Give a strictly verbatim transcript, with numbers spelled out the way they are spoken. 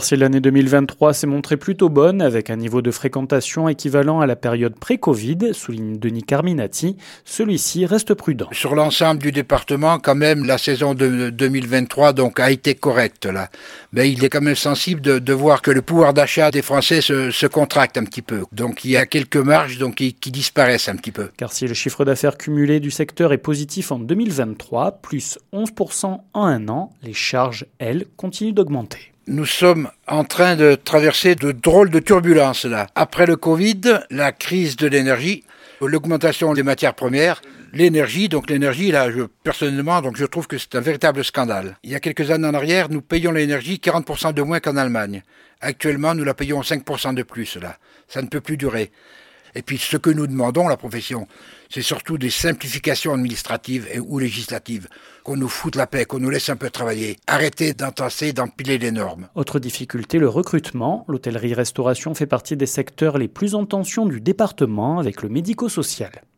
Si l'année deux mille vingt-trois s'est montrée plutôt bonne, avec un niveau de fréquentation équivalent à la période pré-Covid, souligne Denis Carminati, celui-ci reste prudent. Sur l'ensemble du département, quand même, la saison de deux mille vingt-trois donc, a été correcte. Là. Mais il est quand même sensible de, de voir que le pouvoir d'achat des Français se, se contracte un petit peu. Donc il y a quelques marges donc, qui, qui disparaissent un petit peu. Car si le chiffre d'affaires cumulé du secteur est positif en deux mille vingt-trois, plus onze pour cent en un an, les charges, elles, continuent d'augmenter. Nous sommes en train de traverser de drôles de turbulences là. Après le Covid, la crise de l'énergie, l'augmentation des matières premières, l'énergie, donc l'énergie là, je, personnellement, donc je trouve que c'est un véritable scandale. Il y a quelques années en arrière, nous payions l'énergie quarante pour cent de moins qu'en Allemagne. Actuellement, nous la payons cinq pour cent de plus là. Ça ne peut plus durer. Et puis ce que nous demandons, la profession, c'est surtout des simplifications administratives et ou législatives. Qu'on nous foute la paix, qu'on nous laisse un peu travailler. Arrêtez d'entasser, d'empiler les normes. Autre difficulté, le recrutement. L'hôtellerie-restauration fait partie des secteurs les plus en tension du département avec le médico-social.